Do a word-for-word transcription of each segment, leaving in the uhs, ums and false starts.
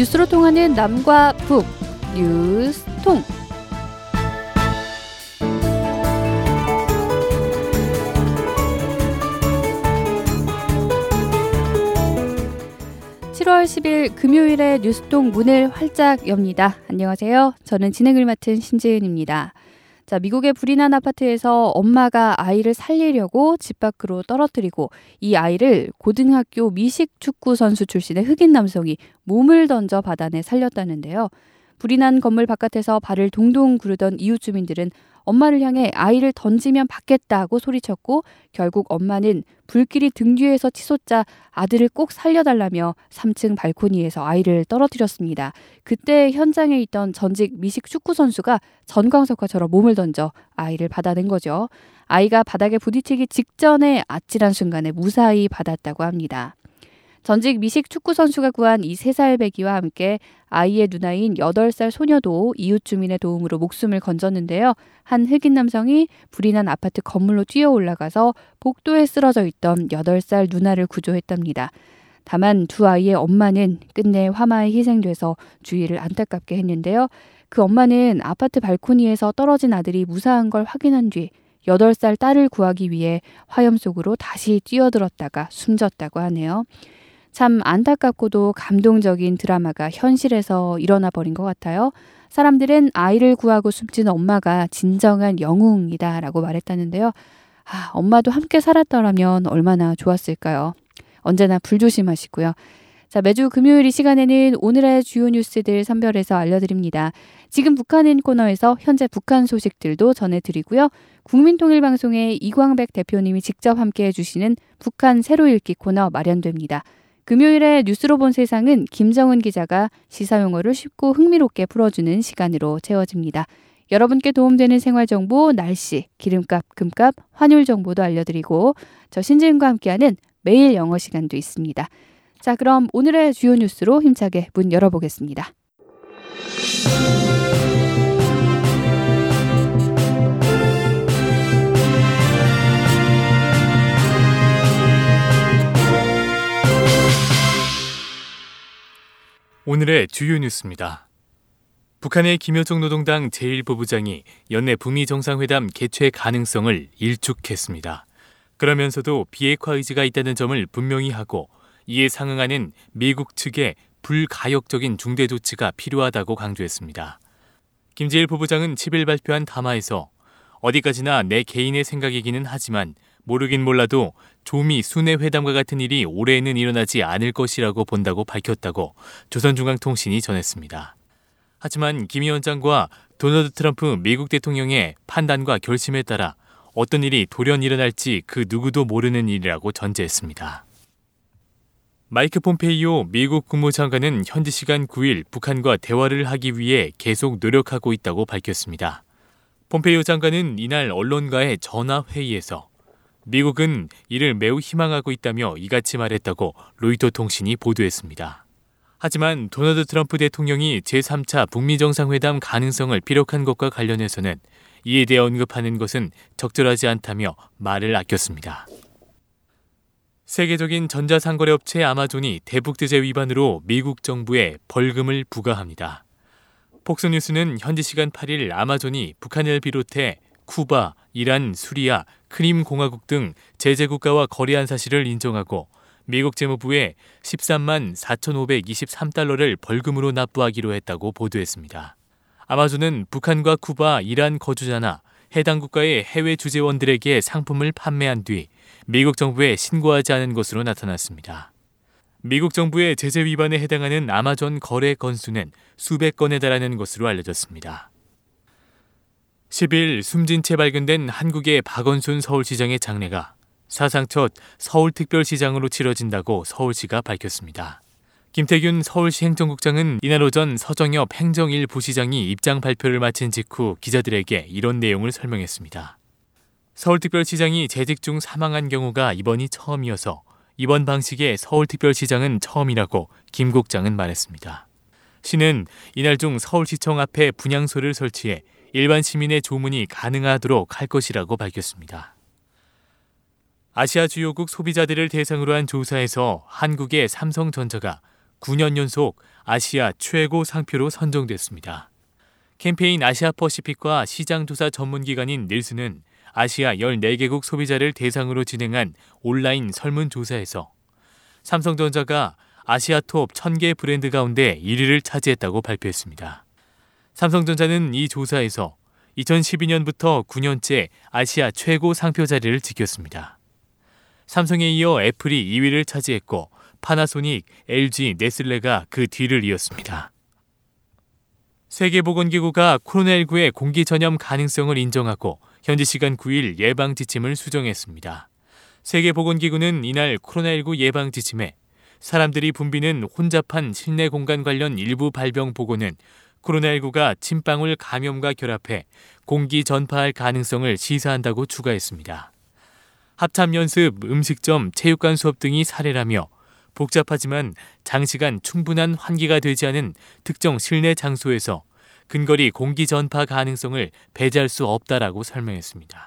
뉴스로 통하는 남과 북, 뉴스통. 칠월 십일 금요일에 뉴스통 문을 활짝 엽니다. 안녕하세요. 저는 진행을 맡은 신지은입니다. 자, 미국의 불이 난 아파트에서 엄마가 아이를 살리려고 집 밖으로 떨어뜨리고 이 아이를 고등학교 미식축구 선수 출신의 흑인 남성이 몸을 던져 바다내 살렸다는데요. 불이 난 건물 바깥에서 발을 동동 구르던 이웃 주민들은 엄마를 향해 아이를 던지면 받겠다고 소리쳤고 결국 엄마는 불길이 등 뒤에서 치솟자 아들을 꼭 살려달라며 삼 층 발코니에서 아이를 떨어뜨렸습니다. 그때 현장에 있던 전직 미식 축구 선수가 전광석화처럼 몸을 던져 아이를 받아낸 거죠. 아이가 바닥에 부딪히기 직전에 아찔한 순간에 무사히 받았다고 합니다. 전직 미식 축구 선수가 구한 이 세 살 배기와 함께 아이의 누나인 여덟 살 소녀도 이웃 주민의 도움으로 목숨을 건졌는데요. 한 흑인 남성이 불이 난 아파트 건물로 뛰어 올라가서 복도에 쓰러져 있던 여덟 살 누나를 구조했답니다. 다만 두 아이의 엄마는 끝내 화마에 희생돼서 주위를 안타깝게 했는데요. 그 엄마는 아파트 발코니에서 떨어진 아들이 무사한 걸 확인한 뒤 여덟 살 딸을 구하기 위해 화염 속으로 다시 뛰어들었다가 숨졌다고 하네요. 참 안타깝고도 감동적인 드라마가 현실에서 일어나 버린 것 같아요. 사람들은 아이를 구하고 숨진 엄마가 진정한 영웅이다라고 말했다는데요. 아, 엄마도 함께 살았더라면 얼마나 좋았을까요? 언제나 불조심하시고요. 자, 매주 금요일 이 시간에는 오늘의 주요 뉴스들 선별해서 알려드립니다. 지금 북한인 코너에서 현재 북한 소식들도 전해드리고요. 국민통일방송의 이광백 대표님이 직접 함께해 주시는 북한 새로 읽기 코너 마련됩니다. 금요일에 뉴스로 본 세상은 김정은 기자가 시사용어를 쉽고 흥미롭게 풀어주는 시간으로 채워집니다. 여러분께 도움되는 생활정보, 날씨, 기름값, 금값, 환율 정보도 알려드리고 저 신지은과 함께하는 매일 영어 시간도 있습니다. 자, 그럼 오늘의 주요 뉴스로 힘차게 문 열어보겠습니다. 오늘의 주요 뉴스입니다. 북한의 김여정 노동당 제일 부부장이 연내 북미 정상회담 개최 가능성을 일축했습니다. 그러면서도 비핵화 의지가 있다는 점을 분명히 하고 이에 상응하는 미국 측의 불가역적인 중대 조치가 필요하다고 강조했습니다. 김제일 부부장은 십 일 발표한 담화에서 어디까지나 내 개인의 생각이기는 하지만 모르긴 몰라도 조미 순회 회담과 같은 일이 올해에는 일어나지 않을 것이라고 본다고 밝혔다고 조선중앙통신이 전했습니다. 하지만 김 위원장과 도널드 트럼프 미국 대통령의 판단과 결심에 따라 어떤 일이 돌연 일어날지 그 누구도 모르는 일이라고 전제했습니다. 마이크 폼페이오 미국 국무장관은 현지 시간 구 일 북한과 대화를 하기 위해 계속 노력하고 있다고 밝혔습니다. 폼페이오 장관은 이날 언론과의 전화회의에서 미국은 이를 매우 희망하고 있다며 이같이 말했다고 로이터 통신이 보도했습니다. 하지만 도널드 트럼프 대통령이 제삼 차 북미 정상회담 가능성을 피력한 것과 관련해서는 이에 대해 언급하는 것은 적절하지 않다며 말을 아꼈습니다. 세계적인 전자상거래 업체 아마존이 대북제재 위반으로 미국 정부에 벌금을 부과합니다. 폭스뉴스는 현지 시간 팔 일 아마존이 북한을 비롯해 쿠바, 이란, 수리아, 크림 공화국 등 제재 국가와 거래한 사실을 인정하고 미국 재무부에 십삼만 사천오백이십삼 달러를 벌금으로 납부하기로 했다고 보도했습니다. 아마존은 북한과 쿠바, 이란 거주자나 해당 국가의 해외 주재원들에게 상품을 판매한 뒤 미국 정부에 신고하지 않은 것으로 나타났습니다. 미국 정부의 제재 위반에 해당하는 아마존 거래 건수는 수백 건에 달하는 것으로 알려졌습니다. 십 일 숨진 채 발견된 한국의 박원순 서울시장의 장례가 사상 첫 서울특별시장으로 치러진다고 서울시가 밝혔습니다. 김태균 서울시 행정국장은 이날 오전 서정엽 행정 일 부시장이 입장 발표를 마친 직후 기자들에게 이런 내용을 설명했습니다. 서울특별시장이 재직 중 사망한 경우가 이번이 처음이어서 이번 방식의 서울특별시장은 처음이라고 김 국장은 말했습니다. 시는 이날 중 서울시청 앞에 분향소를 설치해 일반 시민의 조문이 가능하도록 할 것이라고 밝혔습니다. 아시아 주요국 소비자들을 대상으로 한 조사에서 한국의 삼성전자가 구 년 연속 아시아 최고 상표로 선정됐습니다. 캠페인 아시아퍼시픽과 시장조사 전문기관인 닐슨은 아시아 열네 개국 소비자를 대상으로 진행한 온라인 설문조사에서 삼성전자가 아시아 톱 천 개 브랜드 가운데 일 위를 차지했다고 발표했습니다. 삼성전자는 이 조사에서 이천십이 년부터 구 년째 아시아 최고 상표 자리를 지켰습니다. 삼성에 이어 애플이 이 위를 차지했고 파나소닉, 엘지, 네슬레가 그 뒤를 이었습니다. 세계보건기구가 코로나십구의 공기 전염 가능성을 인정하고 현지 시간 구 일 예방 지침을 수정했습니다. 세계보건기구는 이날 코로나십구 예방 지침에 사람들이 붐비는 혼잡한 실내 공간 관련 일부 발병 보고는 코로나십구가 침방울 감염과 결합해 공기 전파할 가능성을 시사한다고 추가했습니다. 합참연습, 음식점, 체육관 수업 등이 사례라며 복잡하지만 장시간 충분한 환기가 되지 않은 특정 실내 장소에서 근거리 공기 전파 가능성을 배제할 수 없다라고 설명했습니다.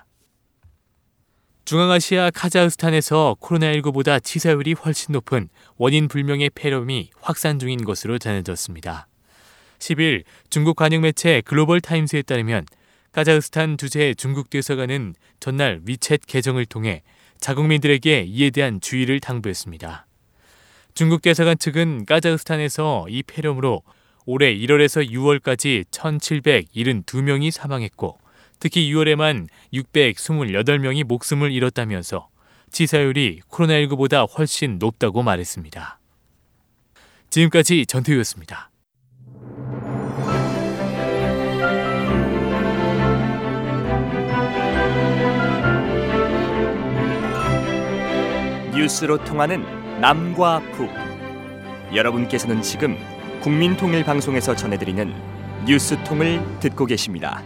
중앙아시아 카자흐스탄에서 코로나십구보다 치사율이 훨씬 높은 원인 불명의 폐렴이 확산 중인 것으로 전해졌습니다. 십 일 중국 관영 매체 글로벌 타임스에 따르면 카자흐스탄 주재 중국 대사관은 전날 위챗 계정을 통해 자국민들에게 이에 대한 주의를 당부했습니다. 중국 대사관 측은 카자흐스탄에서 이 폐렴으로 올해 일월에서 유월까지 천칠백칠십이 명이 사망했고 특히 유월에만 육백이십팔 명이 목숨을 잃었다면서 치사율이 코로나십구보다 훨씬 높다고 말했습니다. 지금까지 전태우였습니다. 뉴스로 통하는 남과 북. 여러분께서는 지금 국민통일방송에서 전해드리는 뉴스통을 듣고 계십니다.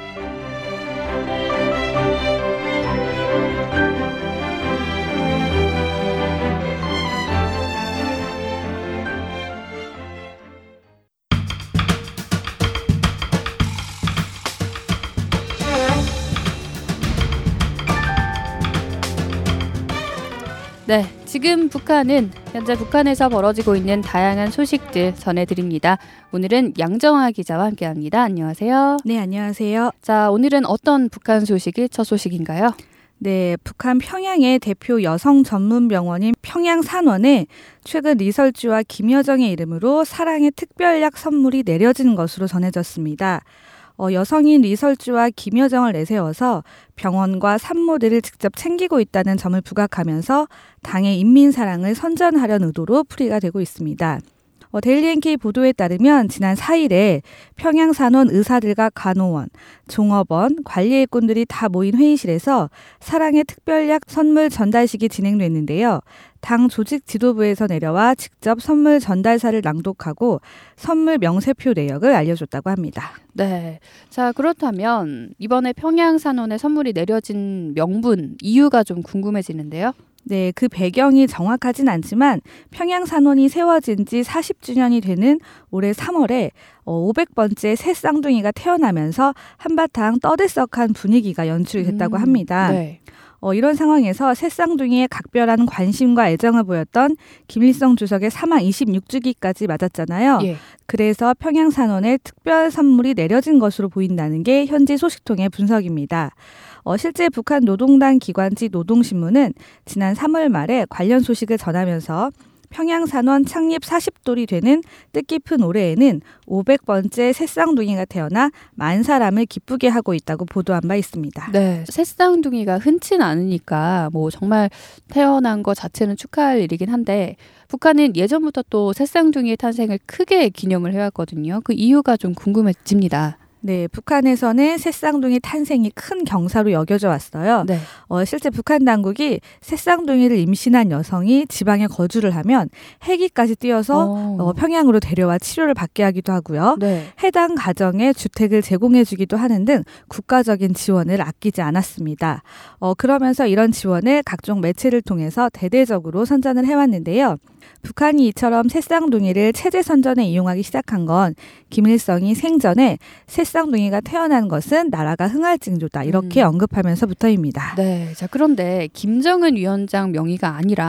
네, 지금 북한은 현재 북한에서 벌어지고 있는 다양한 소식들 전해드립니다. 오늘은 양정화 기자와 함께합니다. 안녕하세요. 네, 안녕하세요. 자, 오늘은 어떤 북한 소식이 첫 소식인가요? 네, 북한 평양의 대표 여성 전문 병원인 평양산원에 최근 리설주와 김여정의 이름으로 사랑의 특별약 선물이 내려진 것으로 전해졌습니다. 어, 여성인 리설주와 김여정을 내세워서 병원과 산모들을 직접 챙기고 있다는 점을 부각하면서 당의 인민사랑을 선전하려는 의도로 풀이가 되고 있습니다. 어, 데일리엔케이 보도에 따르면 지난 사 일에 평양산원 의사들과 간호원, 종업원, 관리일꾼들이 다 모인 회의실에서 사랑의 특별약 선물 전달식이 진행됐는데요. 당 조직 지도부에서 내려와 직접 선물 전달사를 낭독하고 선물 명세표 내역을 알려줬다고 합니다. 네, 자 그렇다면 이번에 평양산원에 선물이 내려진 명분, 이유가 좀 궁금해지는데요. 네, 그 배경이 정확하진 않지만 평양산원이 세워진 지 사십 주년이 되는 올해 삼월에 오백 번째 새 쌍둥이가 태어나면서 한바탕 떠들썩한 분위기가 연출이 됐다고 합니다. 음, 네. 어, 이런 상황에서 새 쌍둥이에 각별한 관심과 애정을 보였던 김일성 주석의 사망 이십육 주기까지 맞았잖아요. 예. 그래서 평양산원에 특별 선물이 내려진 것으로 보인다는 게 현지 소식통의 분석입니다. 어, 실제 북한 노동당 기관지 노동신문은 지난 삼월 말에 관련 소식을 전하면서 평양산원 창립 사십 돌이 되는 뜻깊은 올해에는 오백 번째 새쌍둥이가 태어나 만 사람을 기쁘게 하고 있다고 보도한 바 있습니다. 네, 새쌍둥이가 흔치는 않으니까 뭐 정말 태어난 것 자체는 축하할 일이긴 한데 북한은 예전부터 또 새쌍둥이의 탄생을 크게 기념을 해왔거든요. 그 이유가 좀 궁금해집니다. 네, 북한에서는 새쌍둥이 탄생이 큰 경사로 여겨져 왔어요. 네. 어, 실제 북한 당국이 새쌍둥이를 임신한 여성이 지방에 거주를 하면 헬기까지 띄어서 어, 평양으로 데려와 치료를 받게 하기도 하고요. 네. 해당 가정에 주택을 제공해주기도 하는 등 국가적인 지원을 아끼지 않았습니다. 어, 그러면서 이런 지원을 각종 매체를 통해서 대대적으로 선전을 해왔는데요. 북한이 이처럼 새쌍둥이를 체제 선전에 이용하기 시작한 건 김일성이 생전에 새쌍둥이가 태어난 것은 나라가 흥할 징조다 이렇게 음. 언급하면서부터입니다. 네, 자 그런데 김정은 위원장 명의가 아니라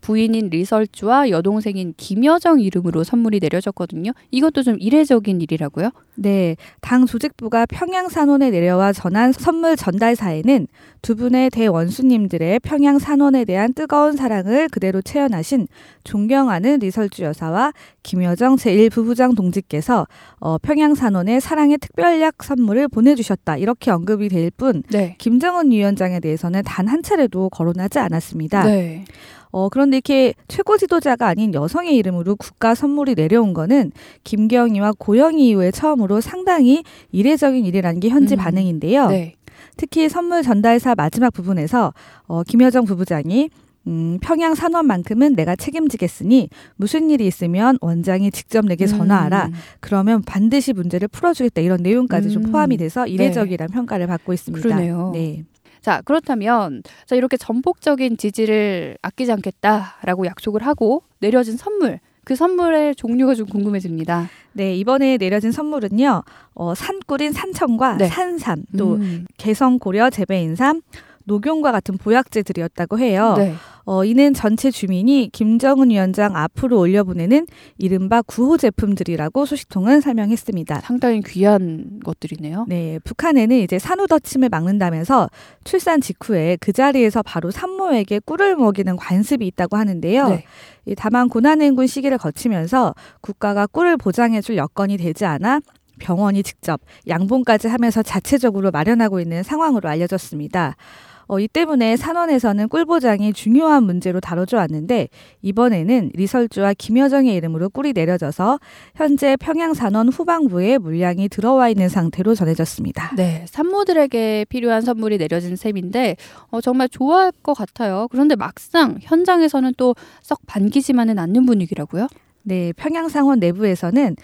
부인인 리설주와 여동생인 김여정 이름으로 선물이 내려졌거든요. 이것도 좀 이례적인 일이라고요? 네, 당 조직부가 평양산원에 내려와 전한 선물 전달사에는 두 분의 대원수님들의 평양산원에 대한 뜨거운 사랑을 그대로 체현하신 존경하는 리설주 여사와 김여정 제일 부부장 동지께서 어, 평양산원에 사랑의 특별약 선물을 보내주셨다. 이렇게 언급이 될 뿐 네. 김정은 위원장에 대해서는 단 한 차례도 거론하지 않았습니다. 네. 어, 그런데 이렇게 최고 지도자가 아닌 여성의 이름으로 국가 선물이 내려온 거는 김경희와 고영희 이후에 처음으로 상당히 이례적인 일이라는 게 현지 음. 반응인데요. 네. 특히 선물 전달사 마지막 부분에서 어, 김여정 부부장이 음, 평양 산원만큼은 내가 책임지겠으니 무슨 일이 있으면 원장이 직접 내게 전화하라. 음. 그러면 반드시 문제를 풀어주겠다. 이런 내용까지 좀 음. 포함이 돼서 이례적이라는 네. 평가를 받고 있습니다. 그러네요. 네. 자, 그렇다면 자, 이렇게 전폭적인 지지를 아끼지 않겠다라고 약속을 하고 내려진 선물, 그 선물의 종류가 좀 궁금해집니다. 네, 이번에 내려진 선물은요. 어, 산꿀인 산청과 네. 산삼, 또 음. 개성 고려 재배인삼, 녹용과 같은 보약제들이었다고 해요. 네. 어, 이는 전체 주민이 김정은 위원장 앞으로 올려보내는 이른바 구호 제품들이라고 소식통은 설명했습니다. 상당히 귀한 것들이네요. 네, 북한에는 이제 산후더침을 막는다면서 출산 직후에 그 자리에서 바로 산모에게 꿀을 먹이는 관습이 있다고 하는데요. 네. 다만 고난행군 시기를 거치면서 국가가 꿀을 보장해줄 여건이 되지 않아 병원이 직접 양봉까지 하면서 자체적으로 마련하고 있는 상황으로 알려졌습니다. 어, 이 때문에 산원에서는 꿀 보장이 중요한 문제로 다뤄져 왔는데 이번에는 리설주와 김여정의 이름으로 꿀이 내려져서 현재 평양산원 후방부에 물량이 들어와 있는 상태로 전해졌습니다. 네, 산모들에게 필요한 선물이 내려진 셈인데 어, 정말 좋아할 것 같아요. 그런데 막상 현장에서는 또 썩 반기지만은 않는 분위기라고요? 네, 평양상원 내부에서는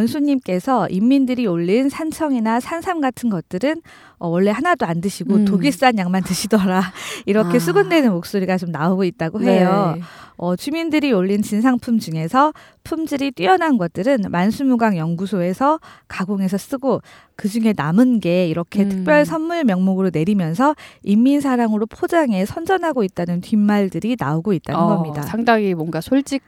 원수님께서 인민들이 올린 산청이나 산삼 같은 것들은 어, 원래 하나도 안 드시고 음. 독일산 약만 드시더라. 이렇게 아. 수군대는 목소리가 좀 나오고 있다고 해요. 네. 어, 주민들이 올린 진상품 중에서 품질이 뛰어난 것들은 만수무강 연구소에서 가공해서 쓰고 그중에 남은 게 이렇게 음. 특별 선물 명목으로 내리면서 인민사랑으로 포장해 선전하고 있다는 뒷말들이 나오고 있다는 어, 겁니다. 상당히 뭔가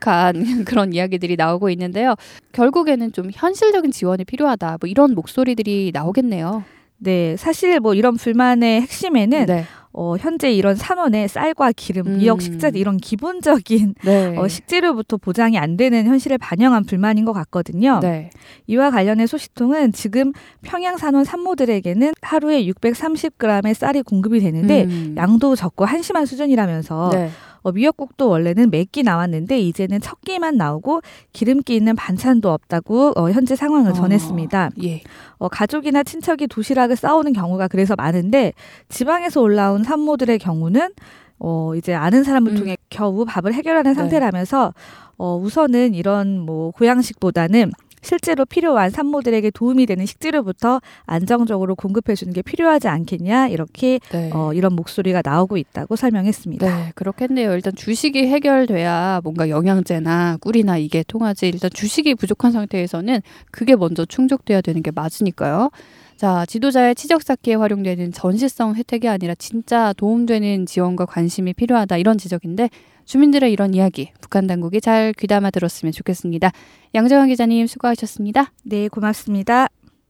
솔직한 그런 이야기들이 나오고 있는데요. 결국에는 좀 현실적인 지원이 필요하다. 뭐 이런 목소리들이 나오겠네요. 네, 사실 뭐 이런 불만의 핵심에는 네. 어, 현재 이런 산원에 쌀과 기름, 음. 미역, 식자재 이런 기본적인 네. 어, 식재료부터 보장이 안 되는 현실을 반영한 불만인 것 같거든요. 네. 이와 관련해 소식통은 지금 평양 산원 산모들에게는 하루에 육백삼십 그램의 쌀이 공급이 되는데 음. 양도 적고 한심한 수준이라면서 네. 어, 미역국도 원래는 몇 끼 나왔는데 이제는 첫 끼만 나오고 기름기 있는 반찬도 없다고 어, 현재 상황을 어, 전했습니다. 예. 어, 가족이나 친척이 도시락을 싸오는 경우가 그래서 많은데 지방에서 올라온 산모들의 경우는 어, 이제 아는 사람을 음. 통해 겨우 밥을 해결하는 네. 상태라면서 어, 우선은 이런 뭐 보양식보다는 실제로 필요한 산모들에게 도움이 되는 식재료부터 안정적으로 공급해 주는 게 필요하지 않겠냐 이렇게 네. 어, 이런 목소리가 나오고 있다고 설명했습니다. 네, 그렇겠네요. 일단 주식이 해결돼야 뭔가 영양제나 꿀이나 이게 통하지. 일단 주식이 부족한 상태에서는 그게 먼저 충족돼야 되는 게 맞으니까요. 자, 지도자의 치적 쌓기에 활용되는 전시성 혜택이 아니라 진짜 도움되는 지원과 관심이 필요하다. 이런 지적인데 주민들의 이런 이야기 북한 당국이 잘 귀담아 들었으면 좋겠습니다. 양정환 기자님 수고하셨습니다. 네, 고맙습니다.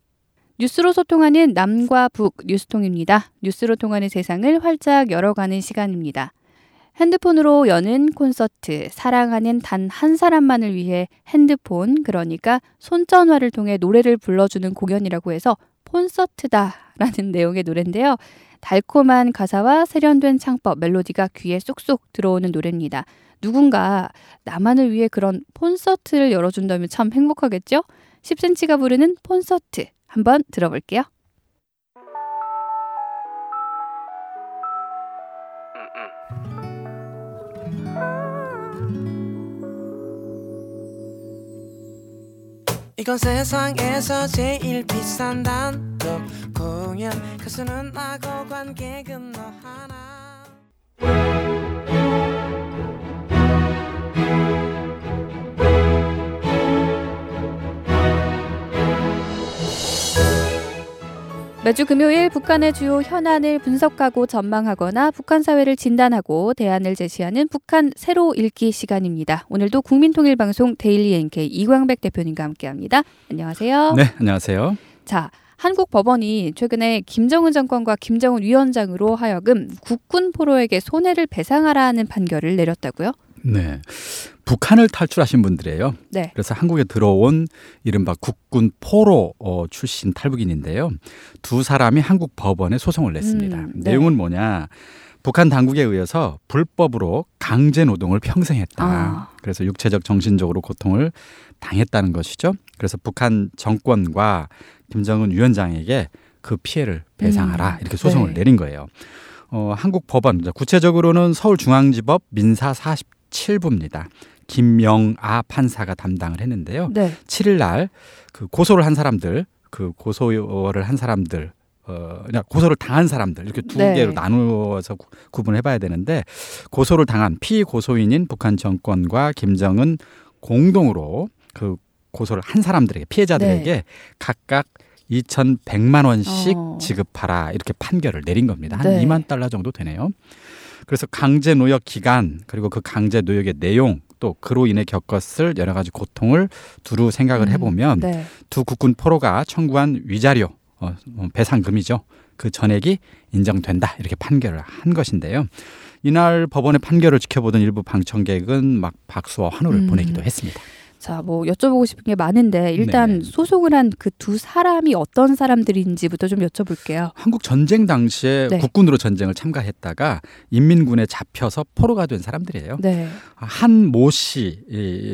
뉴스로 소통하는 남과 북 뉴스통입니다. 뉴스로 통하는 세상을 활짝 열어가는 시간입니다. 핸드폰으로 여는 콘서트, 사랑하는 단 한 사람만을 위해 핸드폰, 그러니까 손전화를 통해 노래를 불러주는 공연이라고 해서 콘서트다라는 내용의 노래인데요. 달콤한 가사와 세련된 창법, 멜로디가 귀에 쏙쏙 들어오는 노래입니다. 누군가 나만을 위해 그런 콘서트를 열어준다면 참 행복하겠죠? 십 센티미터가 부르는 콘서트 한번 들어볼게요. 이건 세상에서 제일 비싼 단독 공연 가수는 나고 관객은 너 하나. 매주 금요일 북한의 주요 현안을 분석하고 전망하거나 북한 사회를 진단하고 대안을 제시하는 북한 새로 읽기 시간입니다. 오늘도 국민통일방송 데일리 엔케이 이광백 대표님과 함께합니다. 안녕하세요. 네, 안녕하세요. 자, 한국 법원이 최근에 김정은 정권과 김정은 위원장으로 하여금 국군 포로에게 손해를 배상하라는 판결을 내렸다고요? 네, 북한을 탈출하신 분들이에요. 네. 그래서 한국에 들어온 이른바 국군 포로 어, 출신 탈북인인데요. 두 사람이 한국 법원에 소송을 냈습니다. 음, 네. 내용은 뭐냐? 북한 당국에 의해서 불법으로 강제 노동을 평생 했다. 아. 그래서 육체적, 정신적으로 고통을 당했다는 것이죠. 그래서 북한 정권과 김정은 위원장에게 그 피해를 배상하라. 음, 이렇게 소송을 네. 내린 거예요. 어, 한국 법원, 구체적으로는 서울중앙지법 민사 사십칠 부입니다. 김명아 판사가 담당을 했는데요. 네. 칠 일 날 그 고소를 한 사람들, 그 고소를 한 사람들, 어, 그냥 고소를 당한 사람들 이렇게 두 네. 개로 나누어서 구, 구분해봐야 되는데 고소를 당한 피고소인인 북한 정권과 김정은 공동으로 그 고소를 한 사람들에게 피해자들에게 네. 각각 이천백만 원씩 어. 지급하라 이렇게 판결을 내린 겁니다. 한 네. 이만 달러 정도 되네요. 그래서 강제 노역 기간 그리고 그 강제 노역의 내용 또 그로 인해 겪었을 여러 가지 고통을 두루 생각을 해보면 음, 네. 두 국군 포로가 청구한 위자료 어, 배상금이죠. 그 전액이 인정된다 이렇게 판결을 한 것인데요. 이날 법원의 판결을 지켜보던 일부 방청객은 막 박수와 환호를 음. 보내기도 했습니다. 자, 뭐 여쭤보고 싶은 게 많은데 일단 네네. 소송을 한 그 두 사람이 어떤 사람들인지부터 좀 여쭤볼게요. 한국 전쟁 당시에 네. 국군으로 전쟁을 참가했다가 인민군에 잡혀서 포로가 된 사람들이에요. 네. 한모 씨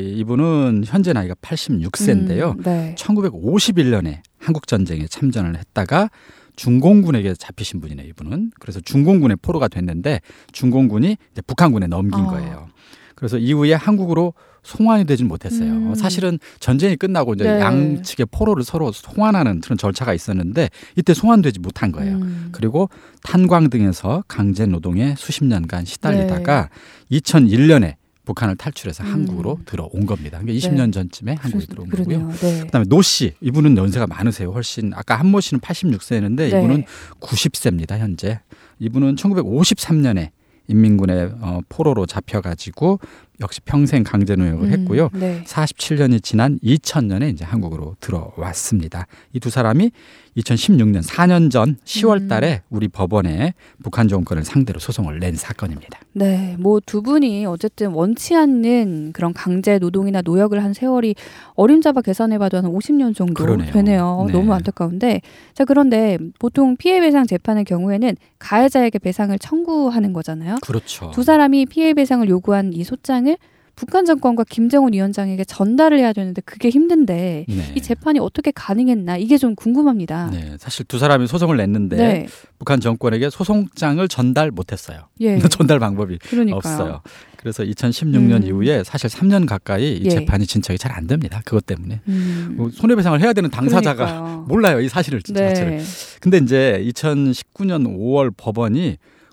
이분은 현재 나이가 팔십육 세인데요. 음, 네. 천구백오십일 년에 한국 전쟁에 참전을 했다가 중공군에게 잡히신 분이네 이분은. 그래서 중공군의 포로가 됐는데 중공군이 이제 북한군에 넘긴 어. 거예요. 그래서 이후에 한국으로 송환이 되진 못했어요. 음. 사실은 전쟁이 끝나고 이제 네. 양측의 포로를 서로 송환하는 그런 절차가 있었는데 이때 송환되지 못한 거예요. 음. 그리고 탄광 등에서 강제 노동에 수십 년간 시달리다가 네. 이천일 년에 북한을 탈출해서 음. 한국으로 들어온 겁니다. 그러니까 이십 년 전쯤에 한국에 들어온 그러네요. 거고요. 네. 그다음에 노 씨, 이분은 연세가 많으세요. 훨씬 아까 한모 씨는 팔십육 세였는데 네. 이분은 구십 세입니다. 현재. 이분은 천구백오십삼 년에 인민군의 어, 포로로 잡혀가지고 역시 평생 강제 노역을 했고요. 음, 네. 사십칠 년이 지난 이천 년에 이제 한국으로 들어왔습니다. 이 두 사람이 이천십육 년 사 년 전 시월 달에 우리 법원에 북한 정권을 상대로 소송을 낸 사건입니다. 네, 뭐 두 분이 어쨌든 원치 않는 그런 강제 노동이나 노역을 한 세월이 어림잡아 계산해봐도 한 오십 년 정도 그러네요. 되네요. 네. 너무 안타까운데, 자 그런데 보통 피해배상 재판의 경우에는 가해자에게 배상을 청구하는 거잖아요. 그렇죠. 두 사람이 피해배상을 요구한 이 소장을 북한 정권과 김정은 위원장에게 전달을 해야 되는데 그게 힘든데 네. 이 재판이 어떻게 가능했나 이게 좀 궁금합니다. 네, 사실 두 사람이 소송을 냈는데 네. 북한 정권에게 소송장을 전달 못했어요. 예. 전달 방법이 그러니까요. 없어요. 그래서 이천십육 년 음. 이후에 사실 삼 년 가까이 이 예. 재판이 진척이 잘 안 됩니다. 그것 때문에 음. 뭐 손해배상을 해야 되는 당사자가 그러니까요. 몰라요 이 사실을 진짜 네. 자체를. 근데 이제 이천십구 년 오월 법원이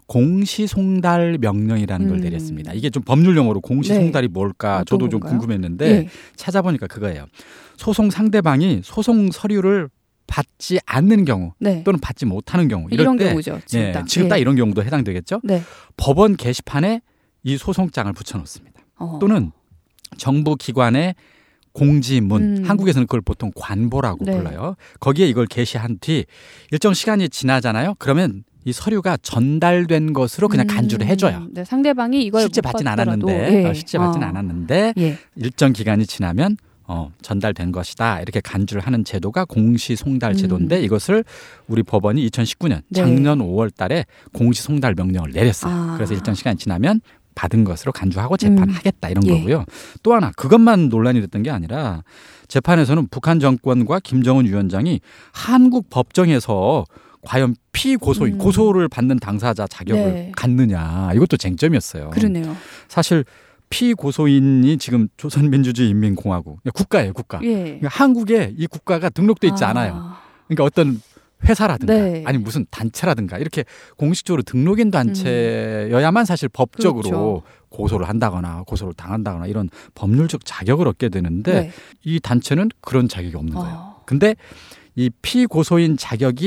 공시송달 명령이라는 걸 음. 내렸습니다. 이게 좀 법률 용어로 공시송달이 뭘까 어떤 저도 좀 건가요? 궁금했는데 예. 찾아보니까 그거예요. 소송 상대방이 소송 서류를 받지 않는 경우 네. 또는 받지 못하는 경우 이럴 이런 때 경우죠. 지금 예, 딱. 지금 예. 딱 이런 경우도 해당되겠죠. 네. 법원 게시판에 이 소송장을 붙여놓습니다. 어. 또는 정부 기관의 공지문, 음. 한국에서는 그걸 보통 관보라고 네. 불러요. 거기에 이걸 게시한 뒤 일정 시간이 지나잖아요. 그러면 이 서류가 전달된 것으로 그냥 간주를 해줘요. 음, 네, 상대방이 이걸 실제 못 받진 받더라도, 않았는데, 예. 어, 실제 받진 어. 않았는데 예. 일정 기간이 지나면 어, 전달된 것이다. 이렇게 간주를 하는 제도가 공시송달 제도인데 음. 이것을 우리 법원이 이천십구 년 네. 작년 오월 달에 공시송달 명령을 내렸어요. 아. 그래서 일정 시간이 지나면 받은 것으로 간주하고 재판하겠다 이런 예. 거고요. 또 하나 그것만 논란이 됐던 게 아니라 재판에서는 북한 정권과 김정은 위원장이 한국 법정에서 과연 피고소인, 음. 고소를 받는 당사자 자격을 네. 갖느냐 이것도 쟁점이었어요. 그러네요. 사실 피고소인이 지금 조선민주주의인민공화국 국가예요, 국가. 예. 그러니까 한국에 이 국가가 등록돼 있지 아. 않아요. 그러니까 어떤 회사라든가 네. 아니 무슨 단체라든가 이렇게 공식적으로 등록인 단체여야만 사실 법적으로 그렇죠. 고소를 한다거나 고소를 당한다거나 이런 법률적 자격을 얻게 되는데 네. 이 단체는 그런 자격이 없는 거예요. 아. 근데 이 피고소인 자격이